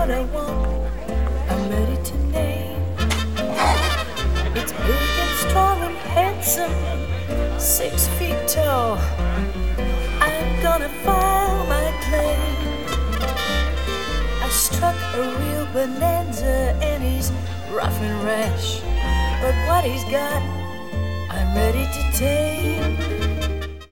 what I want, I'm ready to name. It's big and strong and handsome, 6 feet tall. I'm gonna file my claim. I struck a real bonanza and he's rough and rash, but what he's got, I'm ready to tame.